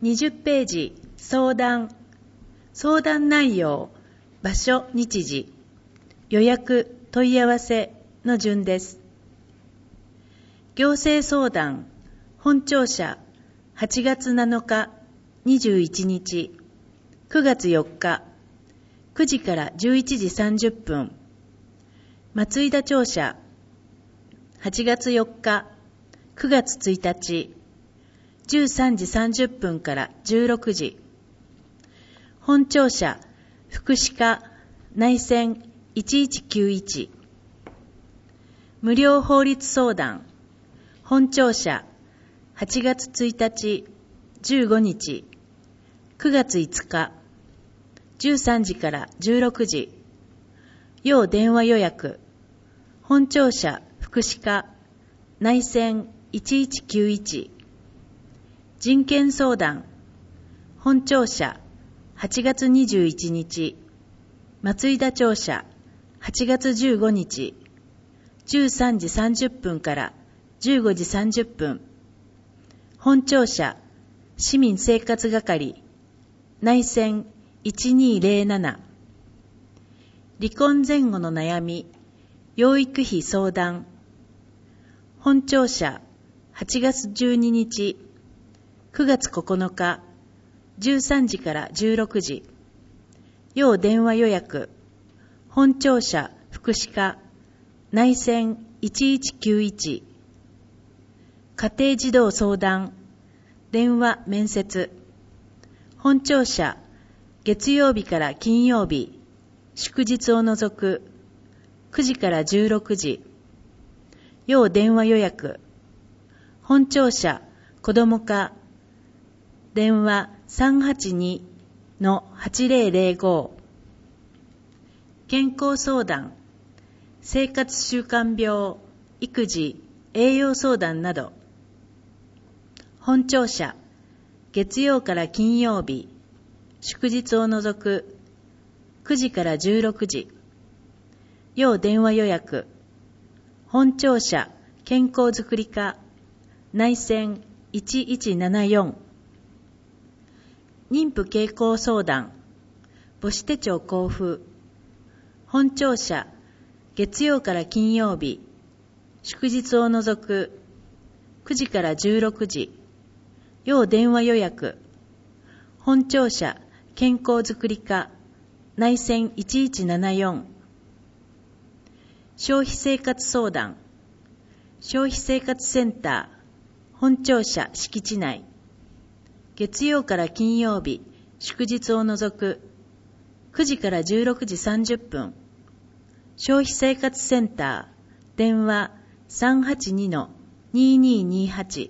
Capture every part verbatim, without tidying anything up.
にじゅっページ、相談。相談内容、場所、日時、予約、問い合わせの順です。行政相談、本庁舎、はちがつなのか、にじゅういちにち、くがつよっか、くじからじゅういちじさんじゅっぷん、松井田庁舎、はちがつよっか、くがつついたち、じゅうさんじさんじゅっぷんからじゅうろくじ、本庁舎、福祉課、内線いちいちきゅういち、無料法律相談、本庁舎、はちがつついたち、じゅうごにち、くがついつか、じゅうさんじからじゅうろくじ、要電話予約、本庁舎、福祉課、内線いちいちきゅういち、人権相談、本庁舎、はちがつにじゅういちにち、松井田庁舎、はちがつじゅうごにち、じゅうさんじさんじゅっぷんからじゅうごじさんじゅっぷん、本庁舎、市民生活係、内線いちにーぜろなな、離婚前後の悩み、養育費相談、本庁舎、はちがつじゅうににち、くがつここのか、じゅうさんじからじゅうろくじ、要電話予約、本庁舎、福祉課、内線いちいちきゅういち、家庭児童相談、電話面接、本庁舎、月曜日から金曜日、祝日を除く、くじからじゅうろくじ、要電話予約、本庁舎、子ども課、電話 さんはちにのはちぜろぜろご、健康相談、生活習慣病、育児、栄養相談など、本庁舎、月曜から金曜日、祝日を除く、くじからじゅうろくじ、要電話予約、本庁舎、健康づくり課、内線いちいちななよん、妊婦健康相談、母子手帳交付、本庁舎、月曜から金曜日、祝日を除く、くじからじゅうろくじ、要電話予約、本庁舎、健康づくり課、内線いちいちななよん、消費生活相談、消費生活センター、本庁舎敷地内、月曜から金曜日、祝日を除く、くじからじゅうろくじさんじゅっぷん、消費生活センター、電話 さんはちにのにーにーにーはち、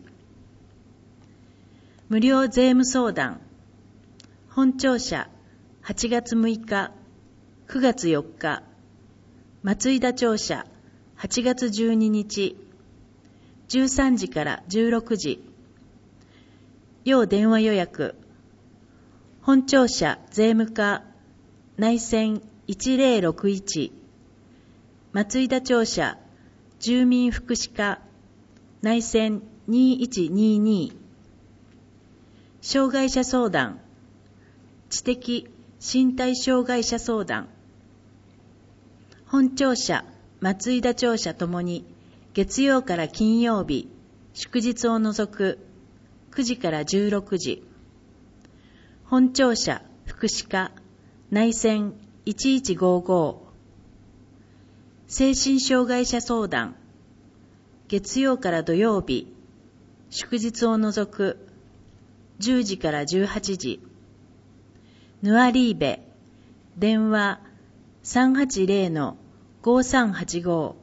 無料税務相談、本庁舎、はちがつむいか、くがつよっか、松井田庁舎、はちがつじゅうににち、じゅうさんじからじゅうろくじ、要電話予約、本庁舎税務課、内線いちぜろろくいち、松井田庁舎住民福祉課、内線にいちにに、障害者相談、知的身体障害者相談、本庁舎、松井田庁舎ともに月曜から金曜日、祝日を除くくじからじゅうろくじ、本庁舎、福祉課、内線いちいちごご、精神障害者相談、月曜から土曜日、祝日を除くじゅうじからじゅうはちじ、ヌアリーベ、電話 さんはちぜろのごさんはちご、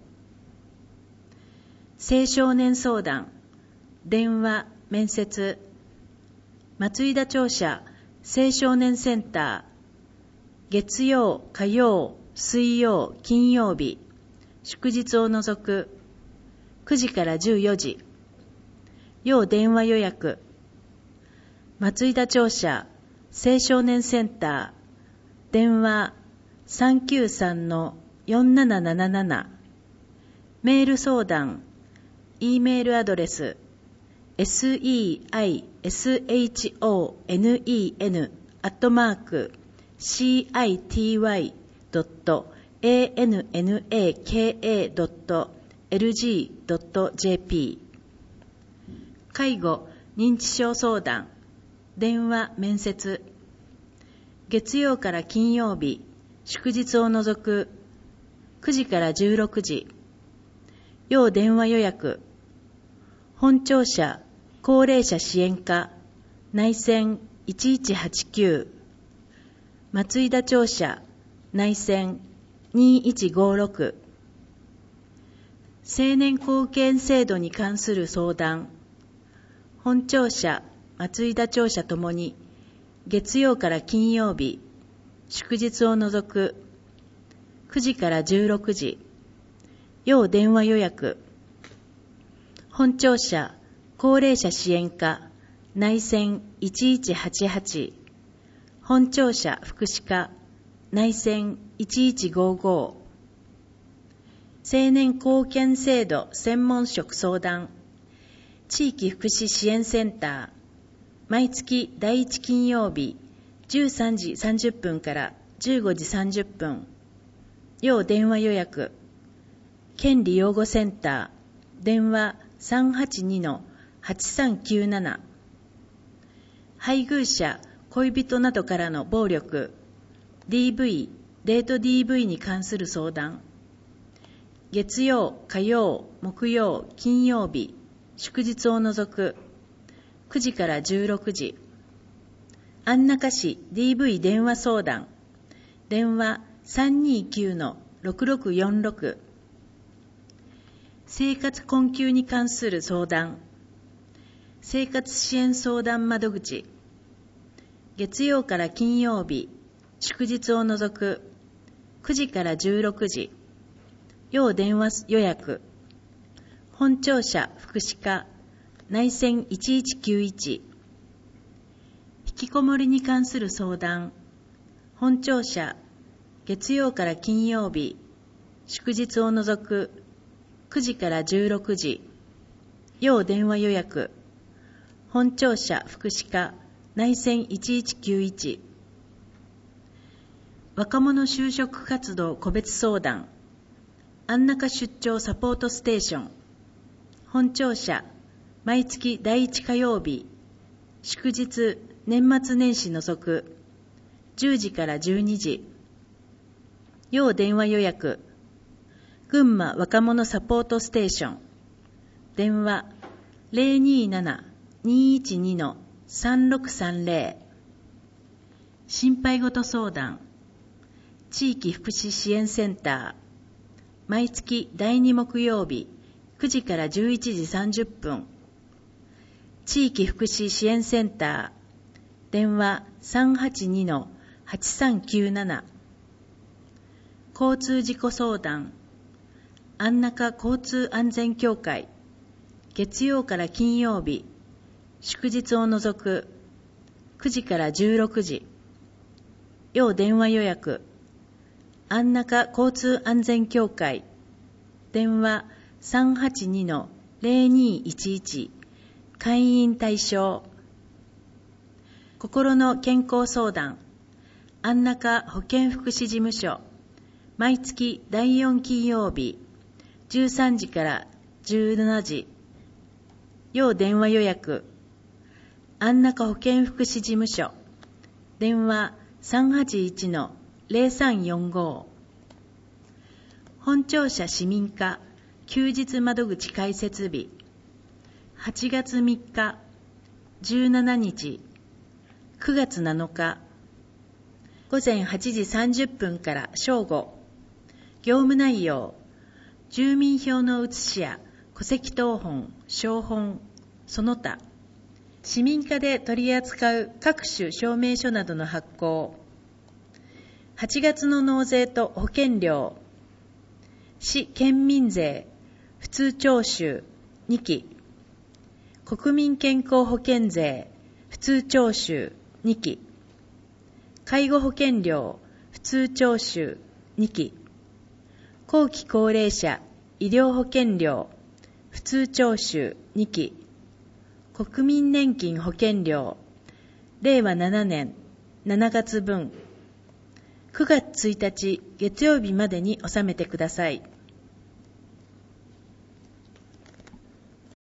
青少年相談、電話面接、松井田庁舎青少年センター、月曜、火曜、水曜、金曜日、祝日を除くくじからじゅうよじ、要電話予約、松井田庁舎青少年センター、電話 さんきゅうさんのよんななななな、メール相談、E メールアドレス seishon アットマーク シーアイティーワイドットアナカ ドットエルジードットジェーピー 介護認知症相談電話面接月曜から金曜日祝日を除くくじからじゅうろくじ要電話予約本庁舎高齢者支援課内線いちいちはちきゅう松井田庁舎内線にいちごろく青年後見制度に関する相談本庁舎松井田庁舎ともに月曜から金曜日祝日を除くくじからじゅうろくじ要電話予約本庁舎高齢者支援課内線いちいちはちはち本庁舎福祉課内線いちいちごご青年後見制度専門職相談地域福祉支援センター毎月だいいち金曜日じゅうさんじさんじゅっぷんからじゅうごじさんじゅっぷん要電話予約権利養護センター電話 さんはちにのはちさんきゅうなな 配偶者恋人などからの暴力 ディーブイ デート ディーブイ に関する相談月曜火曜木曜金曜日祝日を除くくじからじゅうろくじ安中市 ディーブイ 電話相談電話 さんにきゅうのろくろくよんろく生活困窮に関する相談生活支援相談窓口月曜から金曜日祝日を除くくじからじゅうろくじ要電話予約本庁舎福祉課内線いちいちきゅういち引きこもりに関する相談本庁舎月曜から金曜日祝日を除くくじからじゅうろくじ要電話予約本庁舎福祉課内線いちいちきゅういち若者就職活動個別相談安中出張サポートステーション本庁舎毎月だいいち火曜日祝日年末年始除くじゅうじからじゅうにじ要電話予約群馬若者サポートステーション電話 ゼロにーなな にーいちにのさんろくさんぜろ 心配事相談地域福祉支援センター毎月だいに木曜日くじからじゅういちじさんじゅっぷん地域福祉支援センター電話 さんはちにのはちさんきゅうなな 交通事故相談安中交通安全協会月曜から金曜日祝日を除くくじからじゅうろくじ要電話予約安中交通安全協会電話 さんはちにのゼロにいちいち 会員対象心の健康相談安中保健福祉事務所毎月だいよん金曜日じゅうさんじからじゅうしちじ要電話予約安中保健福祉事務所電話 さんはちいちのゼロさんよんご 本庁舎市民課休日窓口開設日はちがつみっかじゅうしちにちくがつなのかごぜんはちじさんじゅっぷんから正午業務内容住民票の写しや戸籍謄本、証本、その他市民課で取り扱う各種証明書などの発行はちがつの納税と保険料市県民税普通徴収にき国民健康保険税普通徴収にき介護保険料普通徴収にき後期高齢者医療保険料普通徴収にき国民年金保険料れいわななねんしちがつぶんくがつついたち月曜日までに納めてください。